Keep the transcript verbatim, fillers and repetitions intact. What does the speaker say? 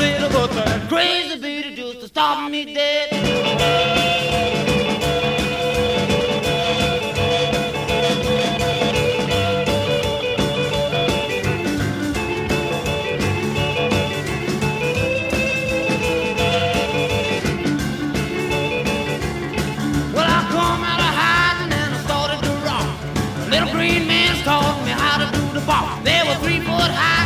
said about that crazy Beetlejuice to stop me dead. Well, I come out of hiding and I started to rock. Little green man taught me how to do the bop. They were three foot high.